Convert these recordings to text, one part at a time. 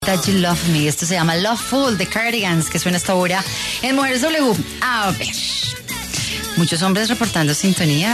That You Love Me. Esto se llama Loveful de Cardigans, que suena hasta ahora en Mujeres W. A ver, muchos hombres reportando sintonía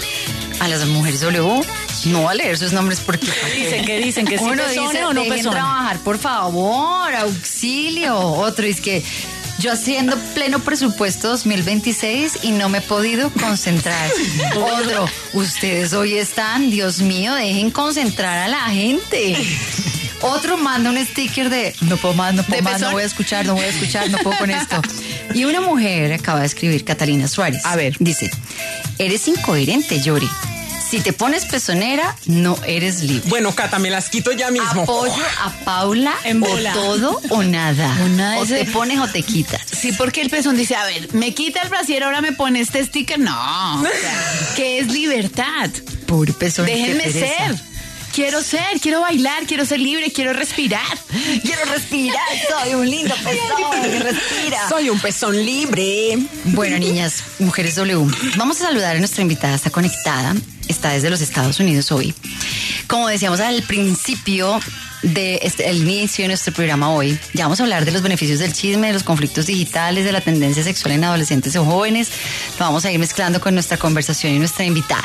a las Mujeres W. No voy a leer sus nombres porque dicen que sí uno pezone dice, o no dejen pezone. trabajar, por favor, auxilio. Otro es que yo haciendo pleno presupuesto 2026 y no me he podido concentrar. Otro, ustedes hoy están, Dios mío, dejen concentrar a la gente. Otro manda un sticker de no puedo más, no voy a escuchar, no puedo con esto. Y una mujer acaba de escribir, Catalina Suárez. A ver. Dice, eres incoherente, Yori. Si te pones pezonera, no eres libre. Bueno, Cata, me las quito ya mismo. Apoyo a Paula En o bola. todo o nada. O ese- te pones o te quitas. Sí, porque el pezón dice, a ver, me quita el brasier, ahora me pone este sticker. No, o sea, que es libertad. Pobre pezón. Déjenme qué pereza. ser. Quiero bailar, quiero ser libre, quiero respirar. Quiero respirar, soy un lindo pezón que respira. Soy un pezón libre. Bueno, niñas, Mujeres W, vamos a saludar a nuestra invitada, está conectada, está desde los Estados Unidos hoy. Como decíamos al principio el inicio de nuestro programa hoy, ya vamos a hablar de los beneficios del chisme, de los conflictos digitales, de la tendencia sexual en adolescentes o jóvenes. Lo vamos a ir mezclando con nuestra conversación y nuestra invitada.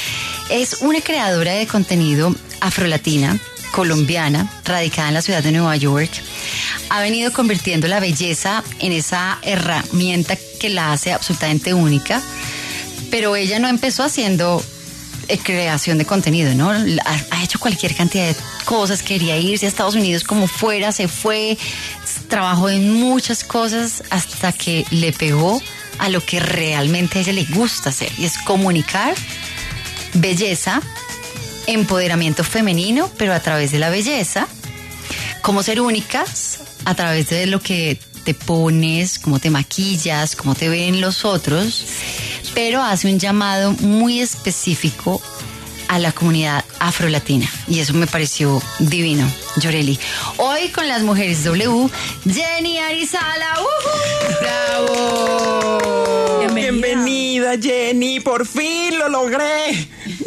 Es una creadora de contenido afrolatina, colombiana, radicada en la ciudad de Nueva York. Ha venido convirtiendo la belleza en esa herramienta que la hace absolutamente única, pero ella no empezó haciendo creación de contenido, ¿no? Ha hecho cualquier cantidad de cosas, quería irse a Estados Unidos como fuera, se fue, trabajó en muchas cosas hasta que le pegó a lo que realmente a ella le gusta hacer, y es comunicar belleza, empoderamiento femenino, pero a través de la belleza, cómo ser únicas a través de lo que te pones, cómo te maquillas, cómo te ven los otros, pero hace un llamado muy específico a la comunidad afrolatina, y eso me pareció divino. Yoreli, hoy con las Mujeres W, Jenny Arizala. ¡Bravo! Bienvenida, Jenny. Por fin lo logré.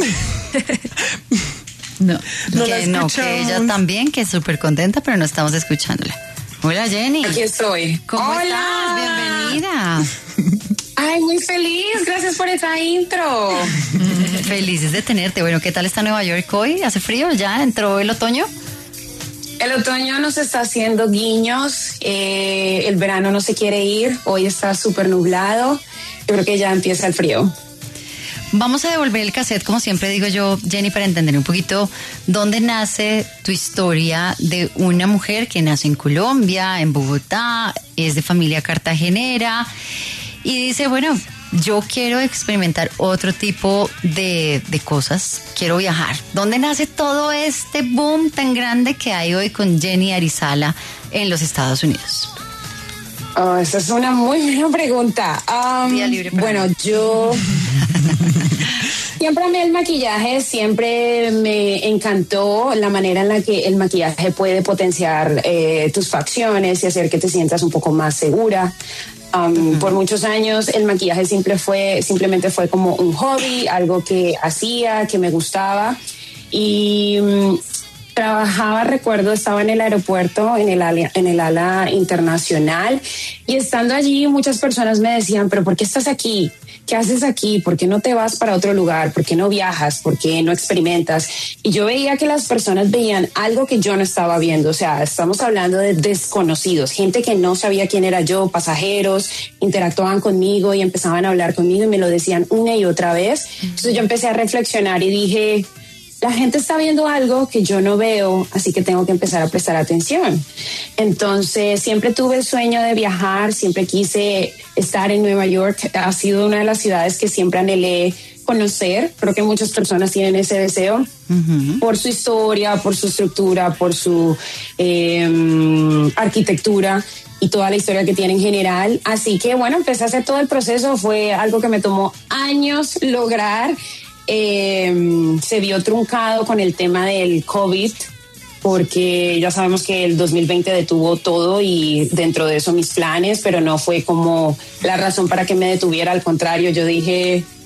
No. No la Que no, escuchamos. que ella también, que es súper contenta, pero no estamos escuchándola. Hola, Jenny. Aquí estoy. ¿Cómo Hola. estás? Bienvenida. Ay, muy feliz. Gracias por esa intro. Felices de tenerte. Bueno, ¿qué tal está Nueva York hoy? ¿Hace frío? ¿Ya entró el otoño? El otoño nos está haciendo guiños. El verano no se quiere ir. Hoy está súper nublado. Yo creo que ya empieza el frío. Vamos a devolver el cassette, como siempre digo yo, Jenny, para entender un poquito dónde nace tu historia de una mujer que nace en Colombia, en Bogotá, es de familia cartagenera y dice, bueno, yo quiero experimentar otro tipo de cosas, quiero viajar. ¿Dónde nace todo este boom tan grande que hay hoy con Jenny Arizala en los Estados Unidos? Oh, esa es una muy buena pregunta. Día libre para Bueno, mí. yo siempre amé el maquillaje, siempre me encantó la manera en la que el maquillaje puede potenciar tus facciones y hacer que te sientas un poco más segura. Por muchos años el maquillaje simplemente fue como un hobby, algo que hacía, que me gustaba y trabajaba, recuerdo, estaba en el aeropuerto, en el ala internacional, y estando allí muchas personas me decían, pero ¿por qué estás aquí? ¿Qué haces aquí? ¿Por qué no te vas para otro lugar? ¿Por qué no viajas? ¿Por qué no experimentas? Y yo veía que las personas veían algo que yo no estaba viendo. O sea, estamos hablando de desconocidos, gente que no sabía quién era yo, pasajeros, interactuaban conmigo y empezaban a hablar conmigo y me lo decían una y otra vez. Entonces yo empecé a reflexionar y dije, la gente está viendo algo que yo no veo, así que tengo que empezar a prestar atención. Entonces, siempre tuve el sueño de viajar, siempre quise estar en Nueva York. Ha sido una de las ciudades que siempre anhelé conocer. Creo que muchas personas tienen ese deseo por su historia, por su estructura, por su arquitectura y toda la historia que tiene en general. Así que, bueno, empecé a hacer todo el proceso. Fue algo que me tomó años lograr. Se vio truncado con el tema del COVID, porque ya sabemos que el 2020 detuvo todo y dentro de eso mis planes, pero no fue como la razón para que me detuviera. Al contrario, yo dije,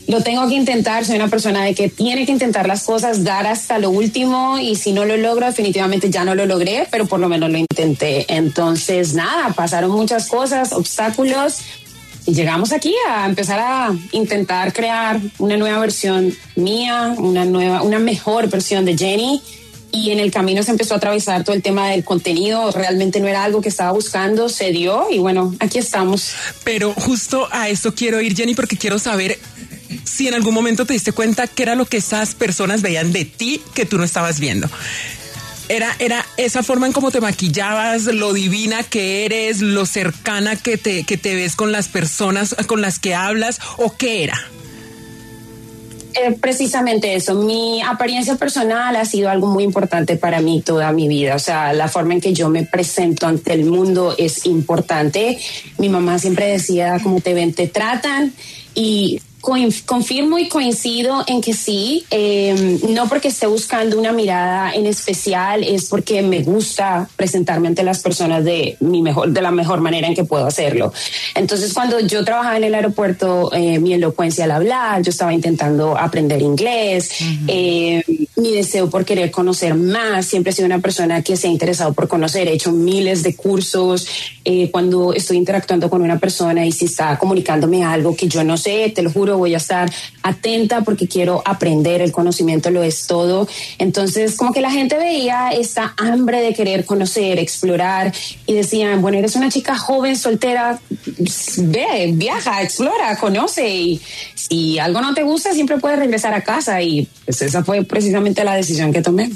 lo tengo que intentar, soy una persona de que tiene que intentar las cosas, dar hasta lo último, y si no lo logro, definitivamente ya no lo logré, pero por lo menos lo intenté. Entonces, nada, pasaron muchas cosas, obstáculos, y llegamos aquí a empezar a intentar crear una nueva versión mía, una mejor versión de Jenny. Y en el camino se empezó a atravesar todo el tema del contenido. Realmente no era algo que estaba buscando, se dio y bueno, aquí estamos. Pero justo a esto quiero ir, Jenny, porque quiero saber si en algún momento te diste cuenta qué era lo que esas personas veían de ti que tú no estabas viendo. Era esa forma en cómo te maquillabas, lo divina que eres, lo cercana que te ves con las personas con las que hablas, ¿o qué era? Precisamente eso, mi apariencia personal ha sido algo muy importante para mí toda mi vida, o sea, la forma en que yo me presento ante el mundo es importante. Mi mamá siempre decía, como te ven, te tratan, y confirmo y coincido en que sí, no porque esté buscando una mirada en especial, es porque me gusta presentarme ante las personas de la mejor manera en que puedo hacerlo. Entonces, cuando yo trabajaba en el aeropuerto, mi elocuencia al hablar, yo estaba intentando aprender inglés, mi deseo por querer conocer más, siempre he sido una persona que se ha interesado por conocer, he hecho miles de cursos, cuando estoy interactuando con una persona y si está comunicándome algo que yo no sé, te lo juro, voy a estar atenta porque quiero aprender, el conocimiento lo es todo. Entonces, como que la gente veía esta hambre de querer conocer, explorar, y decían, bueno, eres una chica joven, soltera, ve, viaja, explora, conoce, y si algo no te gusta, siempre puedes regresar a casa, y pues esa fue precisamente la decisión que tomé.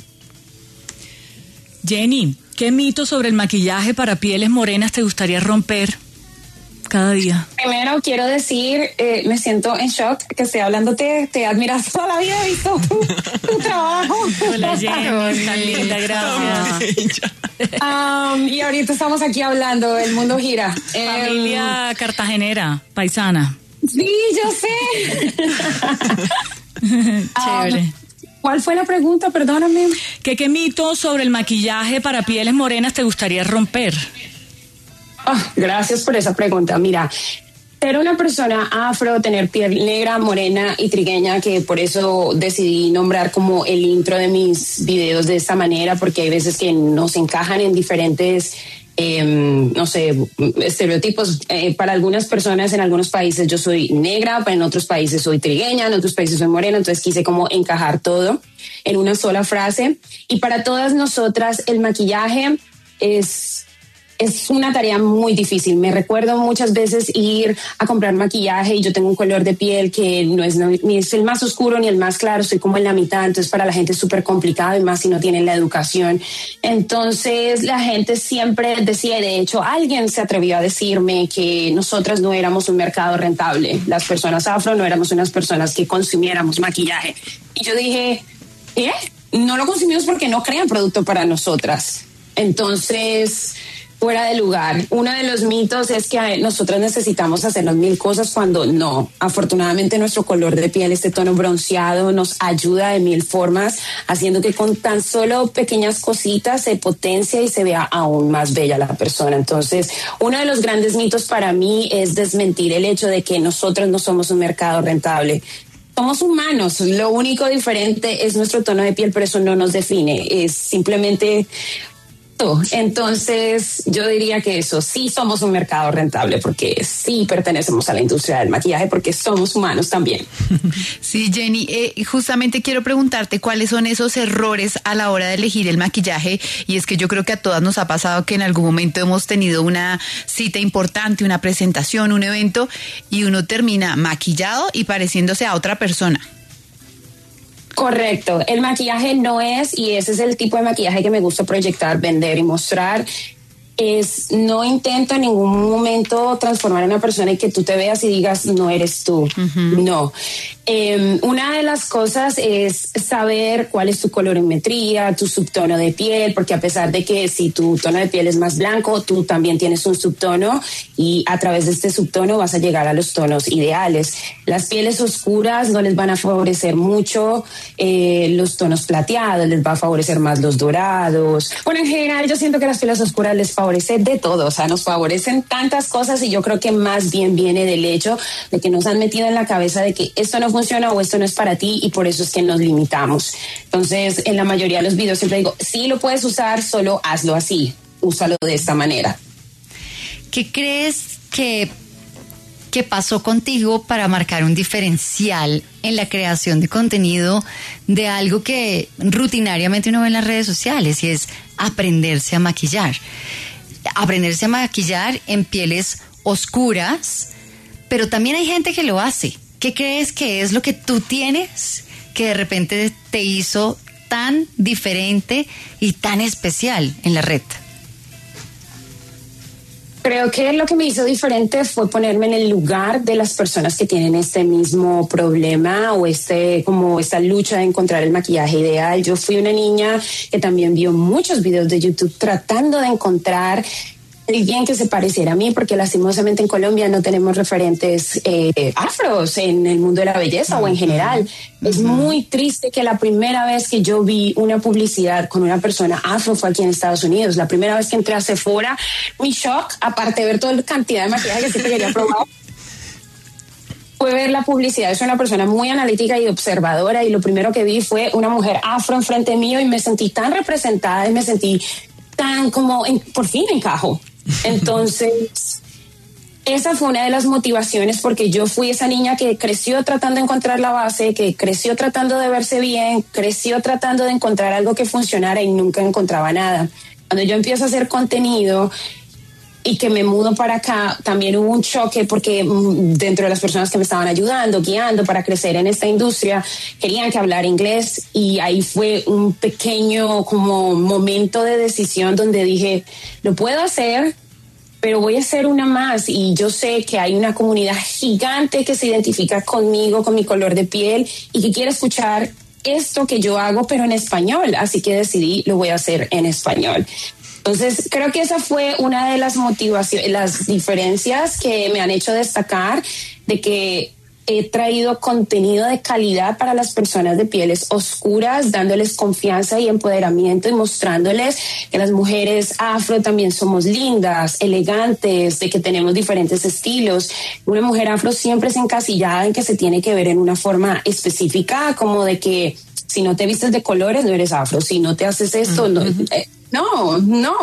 Jenny, ¿qué mito sobre el maquillaje para pieles morenas te gustaría romper cada día? Primero quiero decir, me siento en shock que estoy hablándote, te he admirado toda la vida, he visto tu trabajo. Hola Jenny, tan linda, gracias. Y ahorita estamos aquí hablando, el mundo gira. Familia cartagenera, paisana. Sí, yo sé. Chévere. ¿Cuál fue la pregunta? Perdóname. ¿Qué mito sobre el maquillaje para pieles morenas te gustaría romper? Gracias por esa pregunta. Mira, ser una persona afro, tener piel negra, morena y trigueña, que por eso decidí nombrar como el intro de mis videos de esta manera, porque hay veces que nos encajan en diferentes no sé, estereotipos. Para algunas personas en algunos países yo soy negra, en otros países soy trigueña, en otros países soy morena, entonces quise como encajar todo en una sola frase. Y para todas nosotras el maquillaje es una tarea muy difícil. Me recuerdo muchas veces ir a comprar maquillaje y yo tengo un color de piel que no es ni es el más oscuro ni el más claro, estoy como en la mitad, entonces para la gente es súper complicado, y más si no tienen la educación. Entonces la gente siempre decía, y de hecho alguien se atrevió a decirme que nosotras no éramos un mercado rentable, las personas afro no éramos unas personas que consumiéramos maquillaje. Y yo dije, ¿qué? No lo consumimos porque no crean producto para nosotras. Entonces, fuera de lugar. Uno de los mitos es que nosotros necesitamos hacernos 1000 cosas cuando no. Afortunadamente nuestro color de piel, este tono bronceado, nos ayuda de 1000 formas, haciendo que con tan solo pequeñas cositas se potencie y se vea aún más bella la persona. Entonces, uno de los grandes mitos para mí es desmentir el hecho de que nosotros no somos un mercado rentable. Somos humanos, lo único diferente es nuestro tono de piel, pero eso no nos define, es simplemente... Entonces yo diría que eso, sí somos un mercado rentable porque sí pertenecemos a la industria del maquillaje porque somos humanos también. Sí, Jenny, justamente quiero preguntarte cuáles son esos errores a la hora de elegir el maquillaje, y es que yo creo que a todas nos ha pasado que en algún momento hemos tenido una cita importante, una presentación, un evento, y uno termina maquillado y pareciéndose a otra persona. Correcto, el maquillaje no es, y ese es el tipo de maquillaje que me gusta proyectar, vender y mostrar, no intento en ningún momento transformar a una persona y que tú te veas y digas no eres tú. No. Una de las cosas es saber cuál es tu colorimetría, tu subtono de piel, porque a pesar de que si tu tono de piel es más blanco, tú también tienes un subtono, y a través de este subtono vas a llegar a los tonos ideales. Las pieles oscuras no les van a favorecer mucho los tonos plateados, les va a favorecer más los dorados. Bueno, en general yo siento que las pieles oscuras les favorece de todo, o sea, nos favorecen tantas cosas, y yo creo que más bien viene del hecho de que nos han metido en la cabeza de que esto no no funciona o esto no es para ti, y por eso es que nos limitamos. Entonces, en la mayoría de los videos siempre digo, sí lo puedes usar, solo hazlo así, úsalo de esta manera. ¿Qué crees que pasó contigo para marcar un diferencial en la creación de contenido de algo que rutinariamente uno ve en las redes sociales, y es aprenderse a maquillar? Aprenderse a maquillar en pieles oscuras, pero también hay gente que lo hace. ¿Qué crees que es lo que tú tienes que de repente te hizo tan diferente y tan especial en la red? Creo que lo que me hizo diferente fue ponerme en el lugar de las personas que tienen este mismo problema o como esta lucha de encontrar el maquillaje ideal. Yo fui una niña que también vio muchos videos de YouTube tratando de encontrar alguien que se pareciera a mí, porque lastimosamente en Colombia no tenemos referentes afros en el mundo de la belleza o en general. Es muy triste que la primera vez que yo vi una publicidad con una persona afro fue aquí en Estados Unidos. La primera vez que entré a Sephora, mi shock, aparte de ver toda la cantidad de maquillaje que siempre quería probar, fue ver la publicidad. Soy una persona muy analítica y observadora, y lo primero que vi fue una mujer afro enfrente mío, y me sentí tan representada y me sentí tan como, por fin encajo. Entonces, esa fue una de las motivaciones, porque yo fui esa niña que creció tratando de encontrar la base, que creció tratando de verse bien, creció tratando de encontrar algo que funcionara y nunca encontraba nada. Cuando yo empiezo a hacer contenido y que me mudo para acá, también hubo un choque, porque dentro de las personas que me estaban ayudando, guiando para crecer en esta industria, querían que hablara inglés, y ahí fue un pequeño como momento de decisión donde dije, lo puedo hacer, pero voy a hacer una más, y yo sé que hay una comunidad gigante que se identifica conmigo, con mi color de piel, y que quiere escuchar esto que yo hago, pero en español, así que decidí, lo voy a hacer en español. Entonces, creo que esa fue una de las motivaciones, las diferencias que me han hecho destacar, de que he traído contenido de calidad para las personas de pieles oscuras, dándoles confianza y empoderamiento, y mostrándoles que las mujeres afro también somos lindas, elegantes, de que tenemos diferentes estilos. Una mujer afro siempre es encasillada en que se tiene que ver en una forma específica, como de que si no te vistes de colores no eres afro, si no te haces esto, no,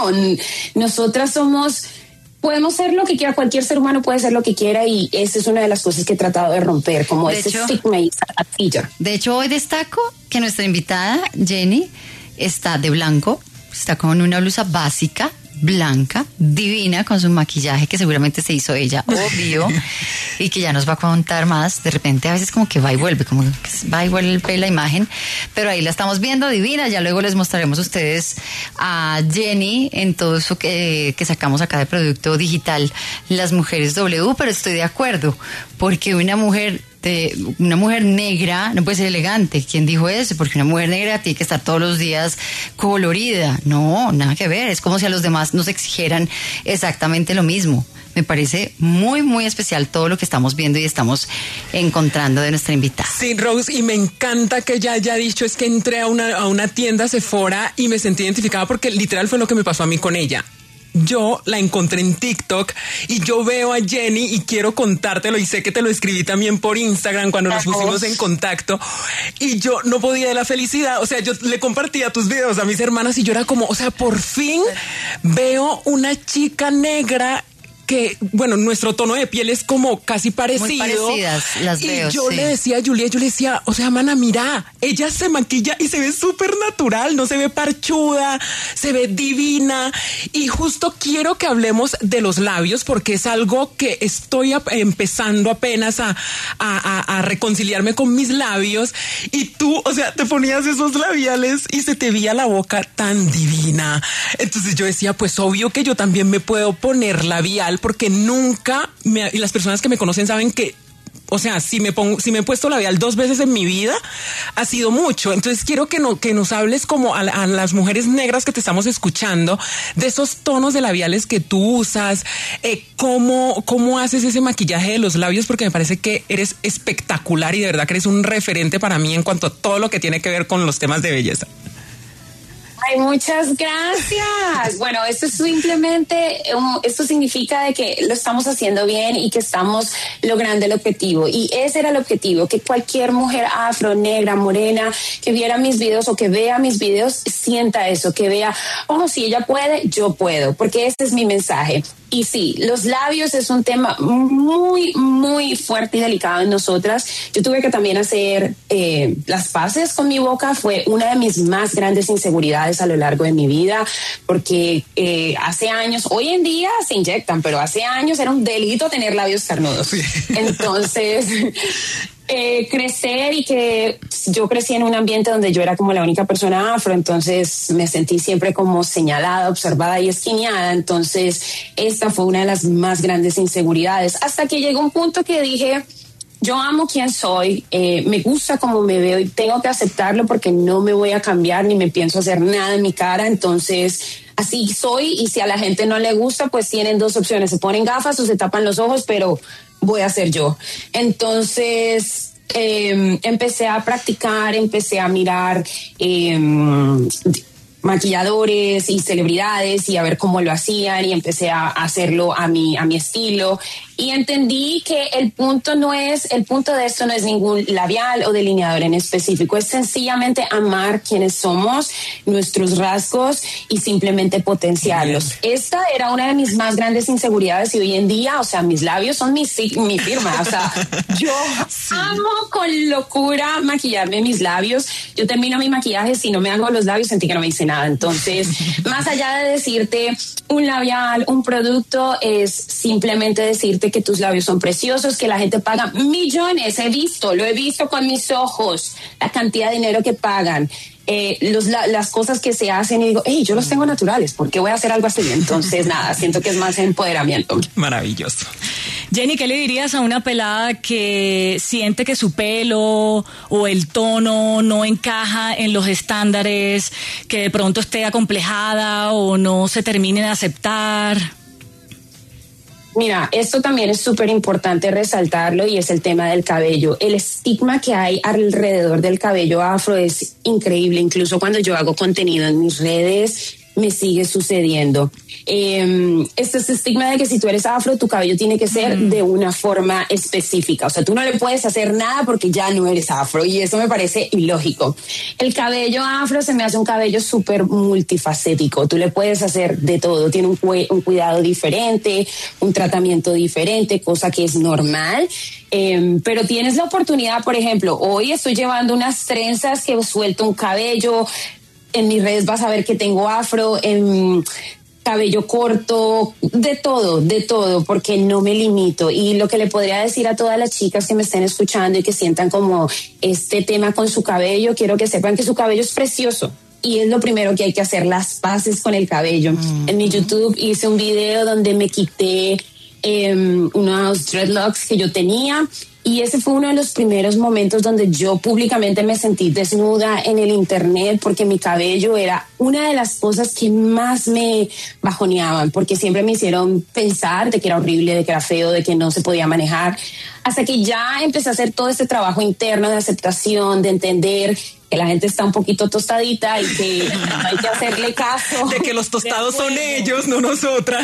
nosotras podemos ser lo que quiera, cualquier ser humano puede ser lo que quiera, y esa es una de las cosas que he tratado de romper, como ese estigma y esa atilla. De hecho, hoy destaco que nuestra invitada, Jenny, está de blanco, está con una blusa básica, blanca, divina, con su maquillaje que seguramente se hizo ella, obvio, y que ya nos va a contar más. De repente a veces como que va y vuelve la imagen, pero ahí la estamos viendo divina. Ya luego les mostraremos a ustedes a Jenny en todo eso que sacamos acá de producto digital Las Mujeres W, pero estoy de acuerdo, porque una mujer negra no puede ser elegante. ¿Quién dijo eso? Porque una mujer negra tiene que estar todos los días colorida. No, nada que ver. Es como si a los demás nos exigieran exactamente lo mismo. Me parece muy, muy especial todo lo que estamos viendo y estamos encontrando de nuestra invitada. Sí, Rose, y me encanta que ella haya dicho, es que entré a una tienda Sephora y me sentí identificada, porque literal fue lo que me pasó a mí con ella. Yo la encontré en TikTok y yo veo a Jenny y quiero contártelo, y sé que te lo escribí también por Instagram cuando nos pusimos en contacto, y yo no podía de la felicidad. O sea, yo le compartía tus videos a mis hermanas y yo era como, o sea, por fin veo una chica negra que, bueno, nuestro tono de piel es como casi parecido. Muy parecidas, las veo, y yo le decía a Julia, o sea, mana, mira, ella se maquilla y se ve súper natural, no se ve parchuda, se ve divina. Y justo quiero que hablemos de los labios, porque es algo que estoy empezando apenas a reconciliarme con mis labios. Y tú, o sea, te ponías esos labiales y se te veía la boca tan divina. Entonces yo decía, pues obvio que yo también me puedo poner labial, porque nunca y las personas que me conocen saben que, o sea, si me he puesto labial 2 veces en mi vida, ha sido mucho. Entonces quiero que nos hables como a las mujeres negras que te estamos escuchando, de esos tonos de labiales que tú usas, cómo haces ese maquillaje de los labios, porque me parece que eres espectacular y de verdad que eres un referente para mí en cuanto a todo lo que tiene que ver con los temas de belleza. Ay, muchas gracias. Bueno, esto significa de que lo estamos haciendo bien y que estamos logrando el objetivo. Y ese era el objetivo, que cualquier mujer afro, negra, morena, que viera mis videos o que vea mis videos, sienta eso, que vea, oh, si ella puede, yo puedo, porque ese es mi mensaje. Y sí, los labios es un tema muy, muy fuerte y delicado en nosotras. Yo tuve que también hacer las paces con mi boca. Fue una de mis más grandes inseguridades a lo largo de mi vida, porque hace años, hoy en día se inyectan, pero hace años era un delito tener labios carnudos. Entonces... crecer y que yo crecí en un ambiente donde yo era como la única persona afro, entonces me sentí siempre como señalada, observada y esquineada. Entonces esta fue una de las más grandes inseguridades, hasta que llegó un punto que dije, yo amo quien soy, me gusta cómo me veo y tengo que aceptarlo porque no me voy a cambiar ni me pienso hacer nada en mi cara. Entonces así soy, y si a la gente no le gusta, pues tienen dos opciones: se ponen gafas o se tapan los ojos, pero voy a ser yo. Entonces empecé a practicar, empecé a mirar maquilladores y celebridades y a ver cómo lo hacían, y empecé a hacerlo a mi estilo, y entendí que el punto de esto no es ningún labial o delineador en específico, es sencillamente amar quienes somos, nuestros rasgos, y simplemente potenciarlos. Esta era una de mis más grandes inseguridades, y hoy en día, o sea, mis labios son mi firma, o sea, yo amo con locura maquillarme mis labios. Yo termino mi maquillaje, si no me hago los labios sentí que no me hice nada. Entonces, más allá de decirte un labial, un producto, es simplemente decirte que tus labios son preciosos, que la gente paga millones, lo he visto con mis ojos, la cantidad de dinero que pagan, las cosas que se hacen, y digo, hey, yo los tengo naturales, ¿por qué voy a hacer algo así? Entonces, nada, siento que es más empoderamiento. Maravilloso. Jenny, ¿qué le dirías a una pelada que siente que su pelo o el tono no encaja en los estándares, que de pronto esté acomplejada o no se termine de aceptar? Mira, esto también es súper importante resaltarlo, y es el tema del cabello. El estigma que hay alrededor del cabello afro es increíble. Incluso cuando yo hago contenido en mis redes, me sigue sucediendo. Este es estigma de que si tú eres afro, tu cabello tiene que ser de una forma específica. O sea, tú no le puedes hacer nada porque ya no eres afro, y eso me parece ilógico. El cabello afro se me hace un cabello súper multifacético. Tú le puedes hacer de todo. Tiene un cuidado diferente, un tratamiento diferente, cosa que es normal. Pero tienes la oportunidad, por ejemplo, hoy estoy llevando unas trenzas que suelto un cabello. En mis redes vas a ver que tengo afro, cabello corto, de todo, porque no me limito. Y lo que le podría decir a todas las chicas que me estén escuchando y que sientan como este tema con su cabello, quiero que sepan que su cabello es precioso. Y es lo primero que hay que hacer, las paces con el cabello. En mi YouTube hice un video donde me quité unos dreadlocks que yo tenía, y ese fue uno de los primeros momentos donde yo públicamente me sentí desnuda en el internet, porque mi cabello era una de las cosas que más me bajoneaban, porque siempre me hicieron pensar de que era horrible, de que era feo, de que no se podía manejar, hasta que ya empecé a hacer todo este trabajo interno de aceptación, de entender que la gente está un poquito tostadita y que hay que hacerle caso. De que los tostados son ellos, no nosotras.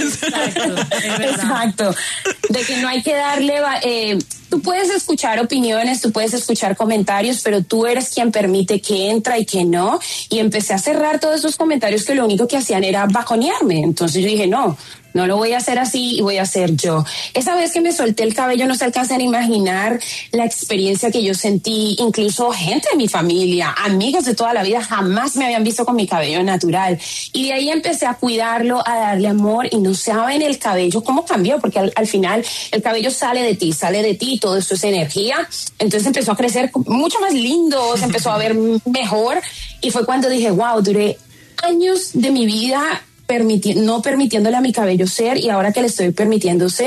Exacto. De que no hay que darle... tú puedes escuchar opiniones, tú puedes escuchar comentarios, pero tú eres quien permite que entra y que no. Y empecé a cerrar todos esos comentarios que lo único que hacían era bajonearme. Entonces yo dije, no lo voy a hacer así y voy a ser yo. Esa vez que me solté el cabello, no se alcanzan a imaginar la experiencia que yo sentí. Incluso gente de mi familia, amigos de toda la vida, jamás me habían visto con mi cabello natural. Y de ahí empecé a cuidarlo, a darle amor, y no saben el cabello cómo cambió, porque al final el cabello sale de ti, todo eso es energía. Entonces empezó a crecer mucho más lindo, se empezó a ver mejor, y fue cuando dije, wow, duré años de mi vida no permitiéndole a mi cabello ser, y ahora que le estoy permitiendo ser,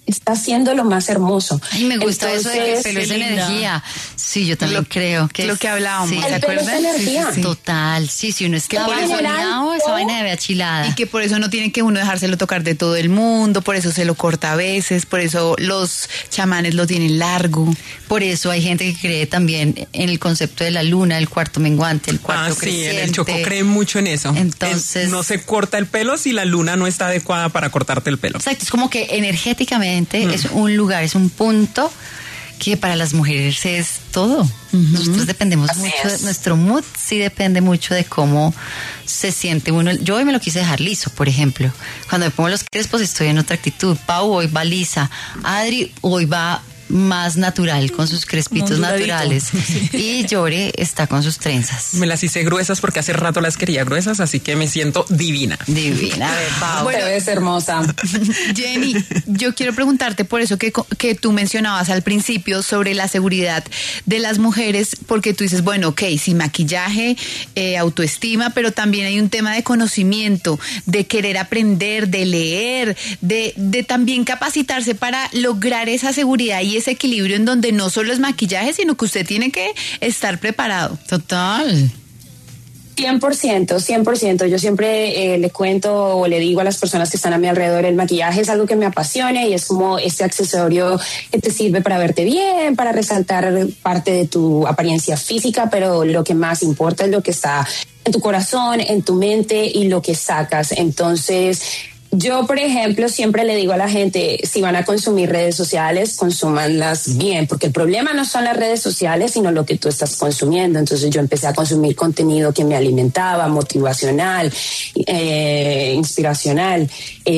está haciendo lo más hermoso. Ay, me gusta eso de que el pelo es energía. Sí, yo también creo que lo que hablábamos. Sí, el pelo es energía. sí. Total, sí, si uno está bajoneado, esa vaina debe achilada. Y que por eso no tiene que uno dejárselo tocar de todo el mundo, por eso se lo corta a veces, por eso los chamanes lo tienen largo. Por eso hay gente que cree también en el concepto de la luna, el cuarto menguante, el cuarto creciente. Sí, en el Chocó creen mucho en eso. Entonces, no se corta el pelo si la luna no está adecuada para cortarte el pelo. Exacto, es como que energéticamente es un lugar, es un punto que para las mujeres es todo. Nosotros dependemos mucho de nuestro mood, sí depende mucho de cómo se siente uno. Yo hoy me lo quise dejar liso, por ejemplo. Cuando me pongo los crespos estoy en otra actitud. Pau hoy va lisa. Adri hoy va más natural, con sus crespitos naturales. Y Yore está con sus trenzas. Me las hice gruesas porque hace rato las quería gruesas, así que me siento divina. Divina. A ver, Pau. Bueno, te ves hermosa. Jenny, yo quiero preguntarte por eso que tú mencionabas al principio sobre la seguridad de las mujeres, porque tú dices, bueno, ok, sí, maquillaje, autoestima, pero también hay un tema de conocimiento, de querer aprender, de leer, de también capacitarse para lograr esa seguridad y ese equilibrio en donde no solo es maquillaje, sino que usted tiene que estar preparado. Total. 100%. Yo siempre le cuento o le digo a las personas que están a mi alrededor, el maquillaje es algo que me apasiona y es como este accesorio que te sirve para verte bien, para resaltar parte de tu apariencia física, pero lo que más importa es lo que está en tu corazón, en tu mente y lo que sacas. Entonces, yo, por ejemplo, siempre le digo a la gente, si van a consumir redes sociales, consúmanlas bien, porque el problema no son las redes sociales, sino lo que tú estás consumiendo. Entonces yo empecé a consumir contenido que me alimentaba, motivacional, inspiracional.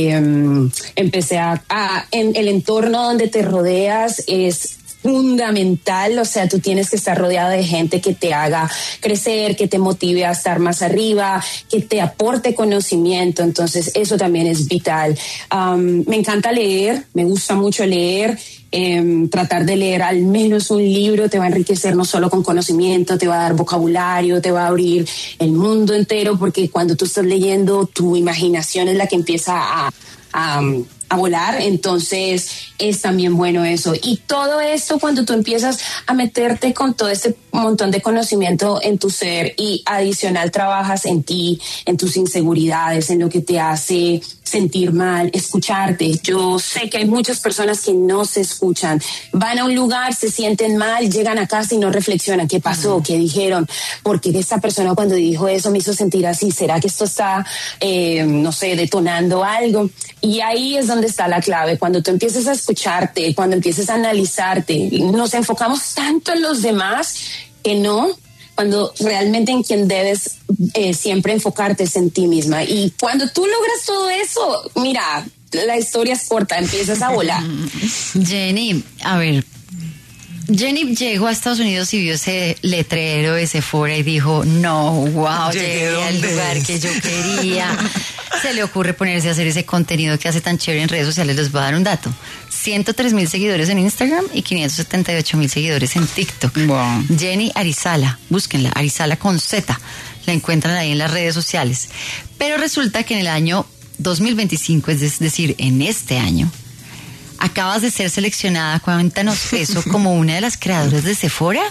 Empecé en el entorno donde te rodeas es fundamental, o sea, tú tienes que estar rodeado de gente que te haga crecer, que te motive a estar más arriba, que te aporte conocimiento, entonces eso también es vital. Me encanta leer, me gusta mucho leer. Tratar de leer al menos un libro te va a enriquecer no solo con conocimiento, te va a dar vocabulario, te va a abrir el mundo entero, porque cuando tú estás leyendo, tu imaginación es la que empieza a volar, entonces es también bueno eso. Y todo esto cuando tú empiezas a meterte con todo este montón de conocimiento en tu ser y adicional trabajas en ti, en tus inseguridades, en lo que te hace sentir mal, escucharte. Yo sé que hay muchas personas que no se escuchan, van a un lugar, se sienten mal, llegan a casa y no reflexionan qué pasó, qué dijeron, porque esta persona cuando dijo eso me hizo sentir así, ¿será que esto está, no sé, detonando algo? Y ahí es donde está la clave, cuando tú empieces a escucharte, cuando empieces a analizarte, nos enfocamos tanto en los demás que no, cuando realmente en quien debes siempre enfocarte es en ti misma. Y cuando tú logras todo eso, mira, la historia es corta, empiezas a volar. Jenny, a ver, Jenny llegó a Estados Unidos y vio ese letrero de Sephora y dijo, no, wow, llegué al lugar que yo quería. Se le ocurre ponerse a hacer ese contenido que hace tan chévere en redes sociales. Les voy a dar un dato: 103,000 seguidores en Instagram y 578,000 seguidores en TikTok. Wow. Jenny Arizala, búsquenla, Arizala con Z, la encuentran ahí en las redes sociales. Pero resulta que en el año 2025, es decir, en este año, acabas de ser seleccionada, cuéntanos eso, como una de las creadoras de Sephora.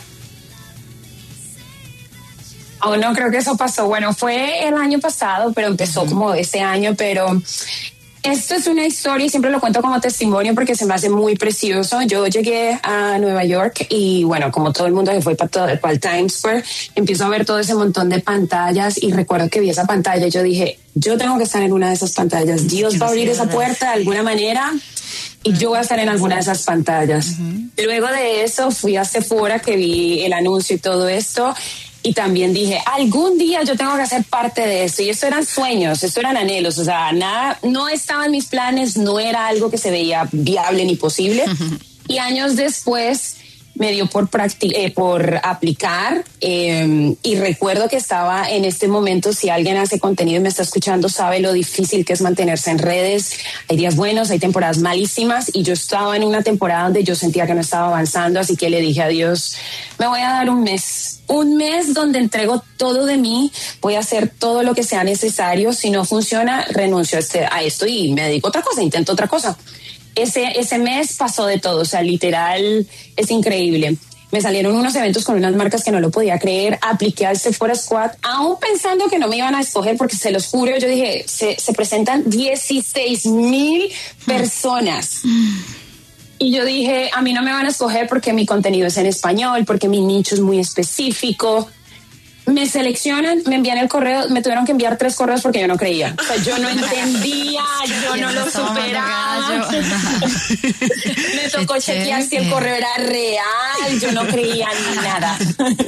Oh, no, creo que eso pasó. Bueno, fue el año pasado, pero empezó como este año, pero esto es una historia y siempre lo cuento como testimonio porque se me hace muy precioso. Yo llegué a Nueva York y bueno, como todo el mundo que fue para el Times Square, empiezo a ver todo ese montón de pantallas y recuerdo que vi esa pantalla y yo dije, yo tengo que estar en una de esas pantallas. Dios va a abrir esa puerta de alguna manera y yo voy a estar en alguna de esas pantallas. Luego de eso fui a Sephora, que vi el anuncio y todo esto. Y también dije, algún día yo tengo que hacer parte de eso. Y eso eran sueños, eso eran anhelos. O sea, nada, no estaba en mis planes, no era algo que se veía viable ni posible. Y años después me dio por aplicar. Y recuerdo que estaba en este momento, si alguien hace contenido y me está escuchando, sabe lo difícil que es mantenerse en redes. Hay días buenos, hay temporadas malísimas. Y yo estaba en una temporada donde yo sentía que no estaba avanzando. Así que le dije a Dios, me voy a dar un mes donde entrego todo de mí, voy a hacer todo lo que sea necesario. Si no funciona, renuncio a esto y me dedico a otra cosa, intento otra cosa. ese mes pasó de todo, o sea, literal, es increíble. Me salieron unos eventos con unas marcas que no lo podía creer. Apliqué al Sephora Squad, aún pensando que no me iban a escoger, porque se los juro, yo dije, se presentan 16,000 personas. Y yo dije, a mí no me van a escoger porque mi contenido es en español, porque mi nicho es muy específico. Me seleccionan, me envían el correo, me tuvieron que enviar 3 correos porque yo no creía. O sea, yo no entendía, yo no lo superaba. Me tocó chequear si el correo era real, yo no creía ni nada.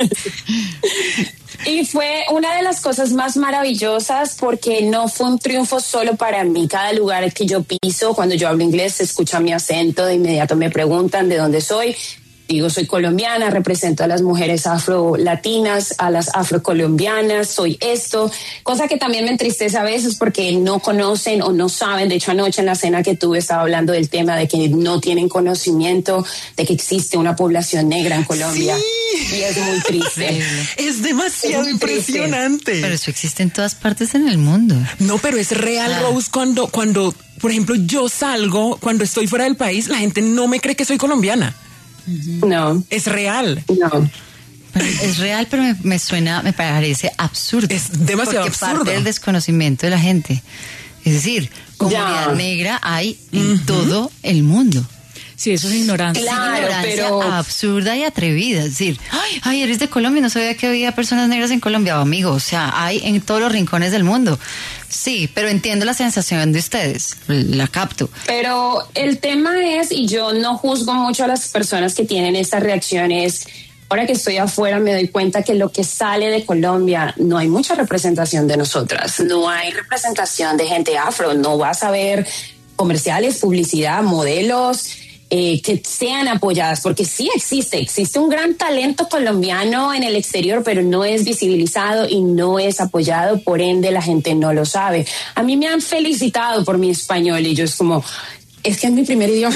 Y fue una de las cosas más maravillosas porque no fue un triunfo solo para mí. Cada lugar que yo piso, cuando yo hablo inglés, se escucha mi acento, de inmediato me preguntan de dónde soy. Digo, soy colombiana, represento a las mujeres afro-latinas, a las afrocolombianas, soy esto, cosa que también me entristece a veces porque no conocen o no saben. De hecho, anoche en la cena que tuve estaba hablando del tema de que no tienen conocimiento de que existe una población negra en Colombia. Sí. Y es muy triste. Es demasiado impresionante. Pero eso existe en todas partes en el mundo. No, pero es real, Rose, cuando, por ejemplo, yo salgo, cuando estoy fuera del país, la gente no me cree que soy colombiana. No. Es real. No. Es real, pero me parece absurdo. Es demasiado porque absurdo. Parte del desconocimiento de la gente. Es decir, comunidad negra hay en todo el mundo. Sí, eso es ignorancia. Claro, Ignorancia pero absurda y atrevida. Es decir, ay, eres de Colombia, no sabía que había personas negras en Colombia, amigo. O sea, hay en todos los rincones del mundo. Sí, pero entiendo la sensación de ustedes, la capto. Pero el tema es, y yo no juzgo mucho a las personas que tienen estas reacciones. Ahora que estoy afuera me doy cuenta que lo que sale de Colombia no hay mucha representación de nosotras. No hay representación de gente afro. No vas a ver comerciales, publicidad, modelos que sean apoyadas, porque sí existe un gran talento colombiano en el exterior, pero no es visibilizado y no es apoyado, por ende la gente no lo sabe. A mí me han felicitado por mi español y yo es como, es que es mi primer idioma.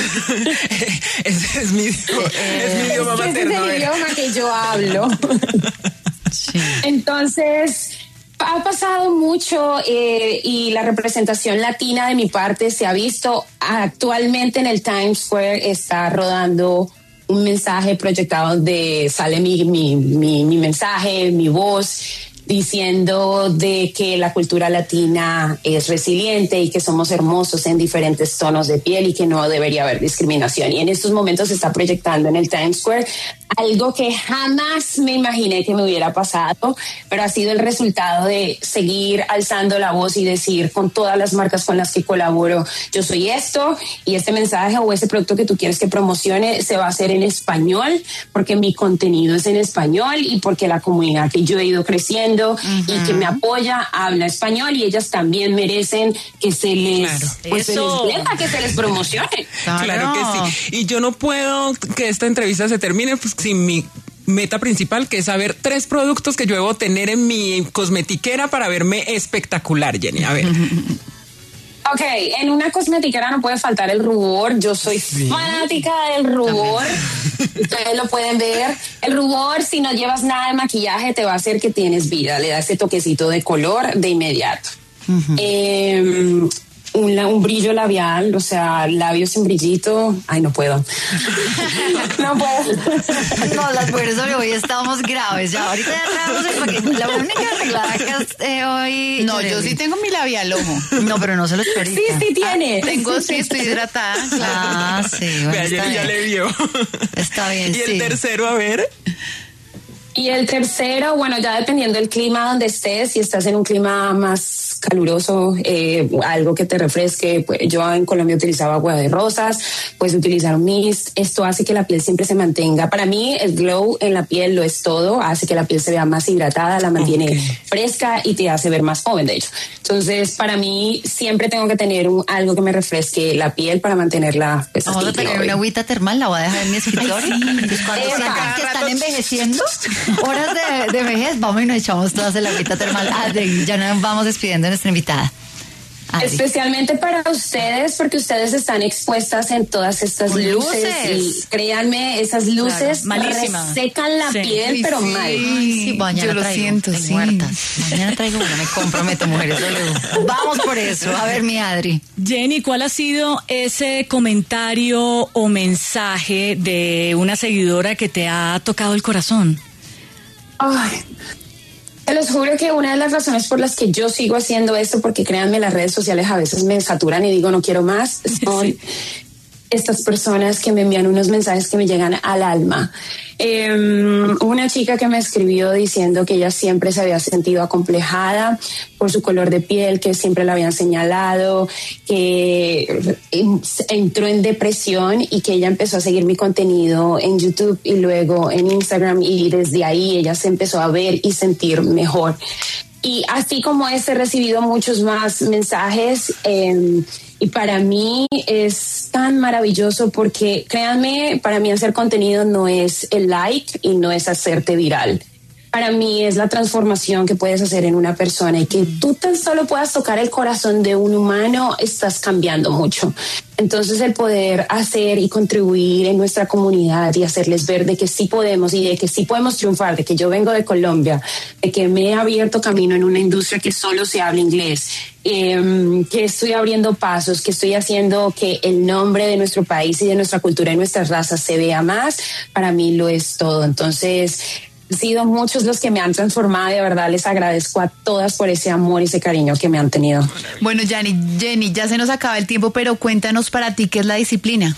es mi idioma materno. Es el idioma que yo hablo. Sí. Entonces, ha pasado mucho y la representación latina de mi parte se ha visto. Actualmente en el Times Square está rodando un mensaje proyectado sale mi mensaje, mi voz, diciendo de que la cultura latina es resiliente y que somos hermosos en diferentes tonos de piel y que no debería haber discriminación. Y en estos momentos se está proyectando en el Times Square algo que jamás me imaginé que me hubiera pasado, pero ha sido el resultado de seguir alzando la voz y decir con todas las marcas con las que colaboro, yo soy esto, y este mensaje o ese producto que tú quieres que promocione se va a hacer en español, porque mi contenido es en español y porque la comunidad que yo he ido creciendo y que me apoya habla español, y ellas también merecen que se les, pues, se les venda, que se les promocione. Claro que sí. Y yo no puedo que esta entrevista se termine pues, sin mi meta principal, que es saber 3 productos que yo debo tener en mi cosmetiquera para verme espectacular, Jenny. A ver. Ok, en una cosmetiquera no puede faltar el rubor. Yo soy fanática del rubor. Ustedes lo pueden ver. El rubor, si no llevas nada de maquillaje, te va a hacer que tienes vida. Le da ese toquecito de color de inmediato. Un brillo labial, o sea, labios sin brillito. Ay, no puedo. No puedo. No, las mujeres hoy estamos graves. Ya, ahorita ya traemos el paquete. La única arreglada que hoy. No, yo sí tengo mi labial ojo. No, pero no se los perita. Sí tiene. Sí, estoy hidratada. Claro. Ah, sí. Bueno, Vea, está Jenny ya bien. le vio. Está bien, Y el tercero, a ver. Y el tercero, bueno, ya dependiendo del clima donde estés, si estás en un clima más caluroso, algo que te refresque, pues yo en Colombia utilizaba agua de rosas, puedes utilizar un mist. Esto hace que la piel siempre se mantenga. Para mí el glow en la piel lo es todo, hace que la piel se vea más hidratada, la mantiene fresca y te hace ver más joven, de hecho. Entonces, para mí siempre tengo que tener algo que me refresque la piel para mantenerla. Pues, vamos a tener una agüita termal, la voy a dejar en mi escritorio. Entonces, cuando sientan que están envejeciendo, horas de vejez, vamos y nos echamos todas el agüita termal. Ya nos vamos despidiendo de nuestra invitada. Adri. Especialmente para ustedes, porque ustedes están expuestas en todas estas luces. Y créanme, esas luces resecan la piel, pero mal. Ay, sí, mañana yo lo traigo, siento, tengo sí. hartas. Mañana traigo una, me comprometo, Mujeres W. Vamos por eso. A ver, mi Adri. Jenny, ¿cuál ha sido ese comentario o mensaje de una seguidora que te ha tocado el corazón? Ay, te los juro que una de las razones por las que yo sigo haciendo esto, porque créanme, las redes sociales a veces me saturan y digo no quiero más, son estas personas que me envían unos mensajes que me llegan al alma. Una chica que me escribió diciendo que ella siempre se había sentido acomplejada por su color de piel, que siempre la habían señalado, que entró en depresión y que ella empezó a seguir mi contenido en YouTube y luego en Instagram, y desde ahí ella se empezó a ver y sentir mejor. Y así como he recibido muchos más mensajes, y para mí es tan maravilloso porque, créanme, para mí hacer contenido no es el like y no es hacerte viral. Para mí es la transformación que puedes hacer en una persona, y que tú tan solo puedas tocar el corazón de un humano, estás cambiando mucho. Entonces el poder hacer y contribuir en nuestra comunidad y hacerles ver de que sí podemos y de que sí podemos triunfar, de que yo vengo de Colombia, de que me he abierto camino en una industria que solo se habla inglés, que estoy abriendo pasos, que estoy haciendo que el nombre de nuestro país y de nuestra cultura y nuestras razas se vea más, para mí lo es todo. Entonces han sido muchos los que me han transformado y de verdad les agradezco a todas por ese amor y ese cariño que me han tenido. Bueno, Jenny, ya se nos acaba el tiempo, pero cuéntanos para ti qué es la disciplina.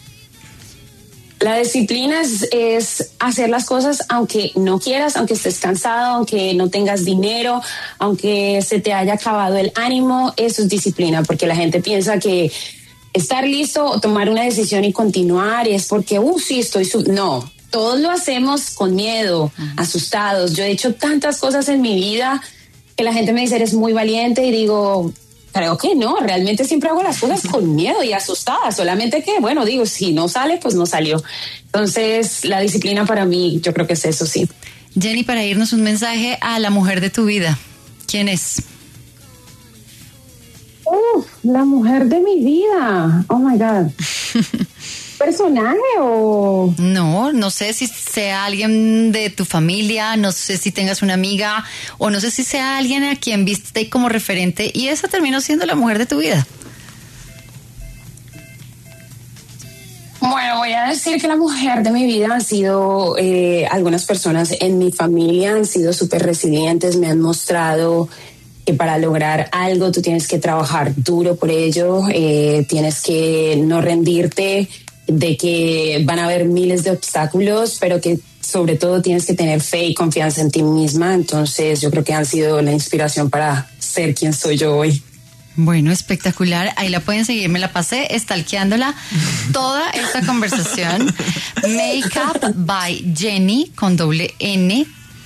La disciplina es hacer las cosas aunque no quieras, aunque estés cansado, aunque no tengas dinero, aunque se te haya acabado el ánimo. Eso es disciplina, porque la gente piensa que estar listo o tomar una decisión y continuar es porque, sí, no. Todos lo hacemos con miedo, asustados. Yo he hecho tantas cosas en mi vida que la gente me dice, eres muy valiente, y digo, creo que no, realmente siempre hago las cosas con miedo y asustada, solamente que, bueno, digo, si no sale, pues no salió. Entonces, la disciplina para mí, yo creo que es eso, sí. Jenny, para irnos, un mensaje a la mujer de tu vida. ¿Quién es? La mujer de mi vida. Oh my God. ¿Personaje o...? No sé si sea alguien de tu familia, no sé si tengas una amiga, o no sé si sea alguien a quien viste como referente y esa terminó siendo la mujer de tu vida. Bueno, voy a decir que la mujer de mi vida han sido algunas personas en mi familia, han sido súper resilientes, me han mostrado que para lograr algo tú tienes que trabajar duro por ello, tienes que no rendirte, de que van a haber miles de obstáculos, pero que sobre todo tienes que tener fe y confianza en ti misma. Entonces yo creo que han sido la inspiración para ser quien soy yo hoy. Bueno, espectacular. Ahí la pueden seguir. Me la pasé stalkeándola toda esta conversación. Makeup by Jenny con doble N.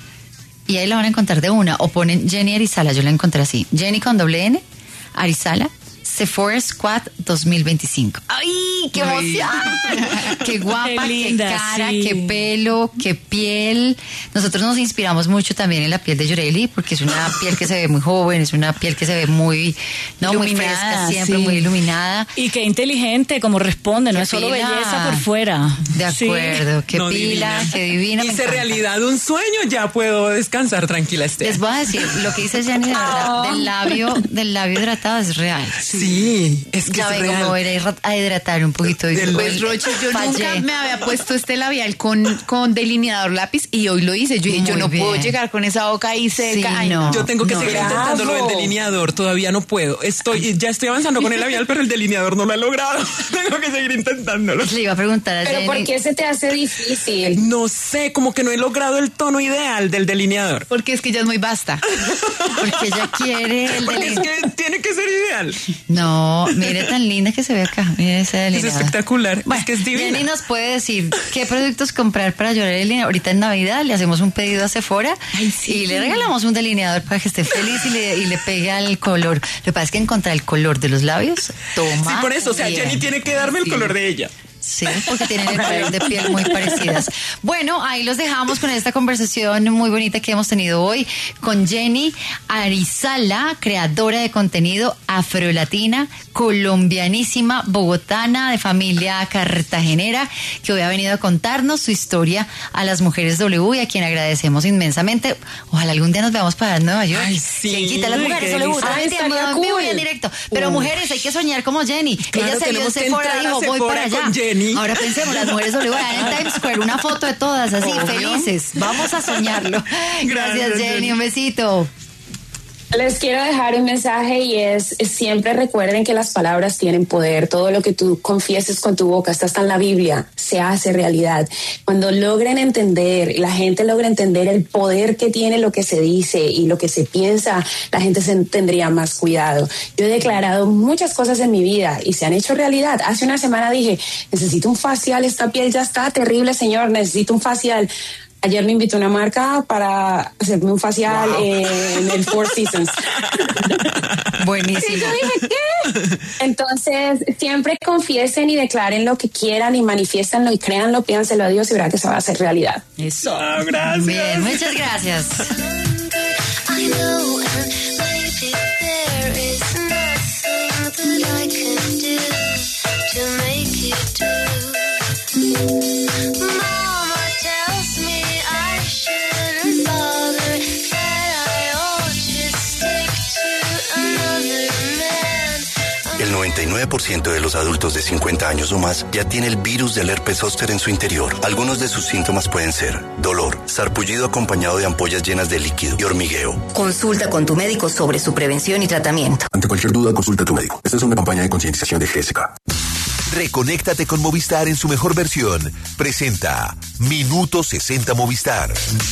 Y ahí la van a encontrar de una. O ponen Jenny Arizala. Yo la encontré así. Jenny con doble N, Arizala. Sephora Squad 2025. ¡Ay, qué emoción! ¡Qué guapa, qué linda, qué cara, sí. qué pelo, qué piel! Nosotros nos inspiramos mucho también en la piel de Yoreli, porque es una piel que se ve muy joven, es una piel que se ve muy, muy fresca, siempre muy iluminada. Y qué inteligente, como responde, no Qué es solo pila. belleza por fuera. De Sí. acuerdo, qué No, pila, divina. qué divina. me Hice encanta. realidad un sueño, ya puedo descansar tranquila, Esther. Les voy a decir, lo que dice Jenny, de verdad, del labio hidratado es real. Sí, es que Ya es vengo, real. me voy a ir a hidratar un poquito. Pues Roche, yo nunca me había puesto este labial con delineador lápiz y hoy lo hice. Yo dije, Muy yo no puedo bien. llegar con esa boca ahí seca. Sí, Ay, no. Yo tengo que seguir bravo. intentando lo del delineador, todavía no puedo. Ya estoy avanzando con el labial, pero el delineador no lo he logrado. Tengo que seguir intentándolo. Le iba a preguntar a ¿Pero Jenny. por qué se te hace difícil? No sé, como que no he logrado el tono ideal del delineador. Porque es que ya es muy basta. Porque ella quiere el Porque es delineador. que tiene que ser ideal. No, mire tan linda que se ve acá. Mire ese Es delineador. espectacular. Bueno, es que es divina. Jenny nos puede decir qué productos comprar para Yoreli ahorita en Navidad. Le hacemos un pedido a Sephora y le regalamos un delineador para que esté feliz y le pegue al color. Lo que pasa es que encontrar el color de los labios, toma. Sí, por eso, o sea, bien. Jenny tiene que darme el Sí. color de ella. Sí, porque tienen el color de piel muy parecidas. Bueno, ahí los dejamos con esta conversación muy bonita que hemos tenido hoy con Jenny Arizala, creadora de contenido afrolatina, colombianísima, bogotana, de familia cartagenera, que hoy ha venido a contarnos su historia a las mujeres W y a quien agradecemos inmensamente. Ojalá algún día nos veamos para Nueva York. Ay, sí. Quien quita, las mujeres W. En vivo y en directo. Pero mujeres, hay que soñar como Jenny. Claro, ella se vio en Sephora y dijo, voy para allá. Ahora pensemos, las mujeres W en Times Square, una foto de todas así, felices. Vamos a soñarlo. Gracias, Jenny. Un besito. Les quiero dejar un mensaje y es siempre recuerden que las palabras tienen poder. Todo lo que tú confieses con tu boca, está en la Biblia, se hace realidad. Cuando logren entender, la gente logra entender el poder que tiene lo que se dice y lo que se piensa, la gente tendría más cuidado. Yo he declarado muchas cosas en mi vida y se han hecho realidad. Hace una semana dije, necesito un facial, esta piel ya está terrible, señor, necesito un facial. Ayer me invitó una marca para hacerme un facial en el Four Seasons. Buenísimo. Y yo dije, ¿qué? Entonces, siempre confiesen y declaren lo que quieran y manifiéstanlo y créanlo, pídanselo a Dios y verá que se va a hacer realidad. Eso. Oh, gracias. Bien, muchas gracias. I know, and maybe there is nothing that I can do to make it do. Mama tells me I shouldn't bother, that I ought to stick to another man. El 99% de los adultos de 50 años o más ya tiene el virus del herpes zóster en su interior. Algunos de sus síntomas pueden ser dolor, sarpullido acompañado de ampollas llenas de líquido y hormigueo. Consulta con tu médico sobre su prevención y tratamiento. Ante cualquier duda, consulta a tu médico. Esta es una campaña de concientización de GSK. Reconéctate con Movistar en su mejor versión. Presenta Minuto 60 Movistar.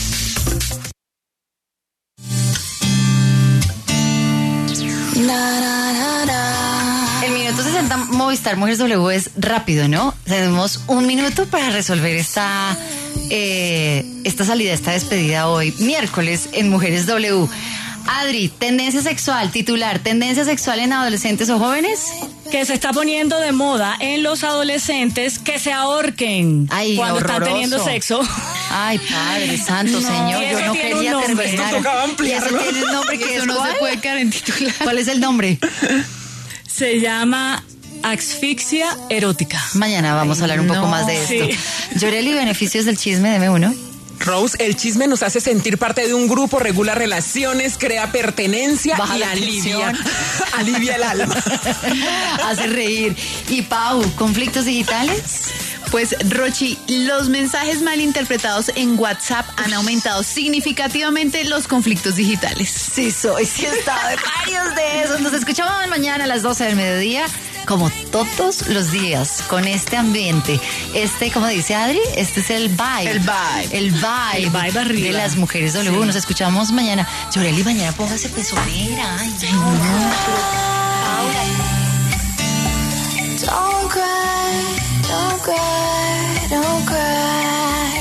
El minuto 60 Movistar Mujeres W es rápido, ¿no? Tenemos un minuto para resolver esta salida, esta despedida hoy, miércoles en Mujeres W. Adri, tendencia sexual, titular, tendencia sexual en adolescentes o jóvenes. Que se está poniendo de moda en los adolescentes que se ahorquen. Ay, cuando horroroso. están teniendo sexo. Ay, Padre Santo, Señor, yo no quería terminar. Y ese tiene un nombre que eso no se puede quedar en titular. ¿Cuál es el nombre? Se llama asfixia erótica. Mañana vamos a hablar un poco más de esto. Sí. Yoreli, beneficios del chisme, deme uno. Rose, el chisme nos hace sentir parte de un grupo, regula relaciones, crea pertenencia Baja y la alivia el alma. Hace reír. Y Pau, ¿conflictos digitales? Pues, Rochi, los mensajes mal interpretados en WhatsApp han aumentado significativamente los conflictos digitales. Sí, sí está de varios de esos. Nos escuchamos mañana a las 12 del mediodía, como todos los días, con este ambiente. Como dice Adri, este es el vibe. El vibe arriba de las mujeres W. Sí. Nos escuchamos mañana. Yoreli, mañana póngase pezonera. Ay, Don't cry, don't cry, don't cry.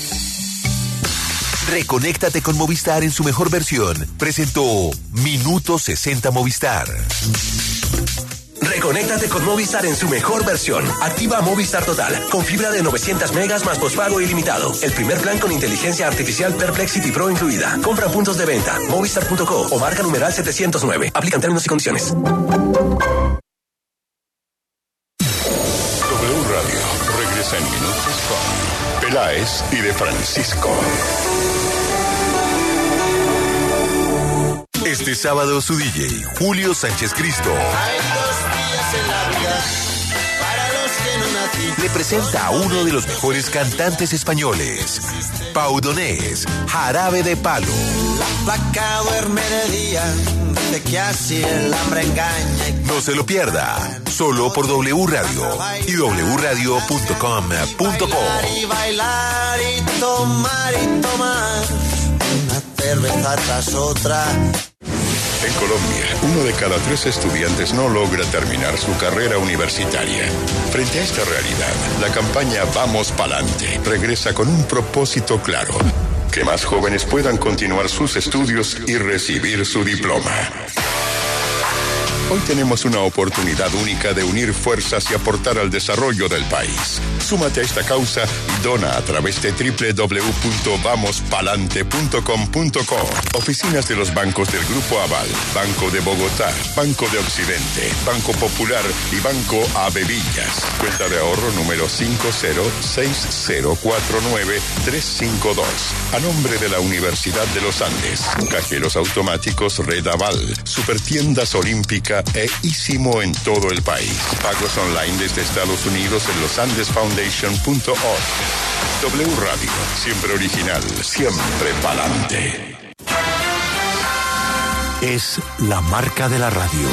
Reconéctate con Movistar en su mejor versión. Presentó Minuto 60 Movistar. Reconéctate con Movistar en su mejor versión. Activa Movistar Total con fibra de 900 megas más pospago ilimitado. El primer plan con inteligencia artificial Perplexity Pro incluida. Compra puntos de venta. Movistar.co o marca numeral 709. Aplican términos y condiciones. Regresa en minutos con Peláez y de Francisco. Este sábado su DJ, Julio Sánchez Cristo, Hay 2 días en la vida para los que no nací. le presenta a uno de los mejores cantantes españoles, Pau Donés, Jarabe de Palo. La placa duerme de día, de que así el hambre engaña. No se lo pierda, solo por W Radio y wradio.com.co. Bailar y bailar y tomar una cerveza tras otra. En Colombia, 1 de cada 3 estudiantes no logra terminar su carrera universitaria. Frente a esta realidad, la campaña Vamos Pa'lante regresa con un propósito claro: que más jóvenes puedan continuar sus estudios y recibir su diploma. Hoy tenemos una oportunidad única de unir fuerzas y aportar al desarrollo del país. Súmate a esta causa y dona a través de www.vamospalante.com.co. Oficinas de los bancos del Grupo Aval, Banco de Bogotá, Banco de Occidente, Banco Popular y Banco Avevillas. Cuenta de ahorro número 506049-352. A nombre de la Universidad de los Andes. Cajeros automáticos Red Aval, Supertiendas Olímpica e Ísimo en todo el país. Pagos online desde Estados Unidos en losandesfoundation.org. W Radio, siempre original, siempre pa'lante. Es la marca de la radio.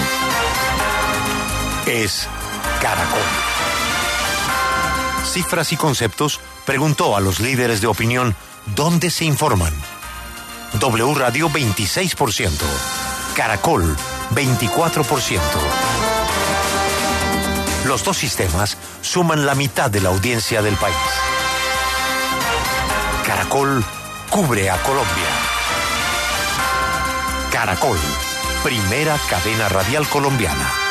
Es Caracol. Cifras y Conceptos preguntó a los líderes de opinión dónde se informan. W Radio 26%, Caracol 24%. Los dos sistemas suman la mitad de la audiencia del país. Caracol cubre a Colombia. Caracol, primera cadena radial colombiana.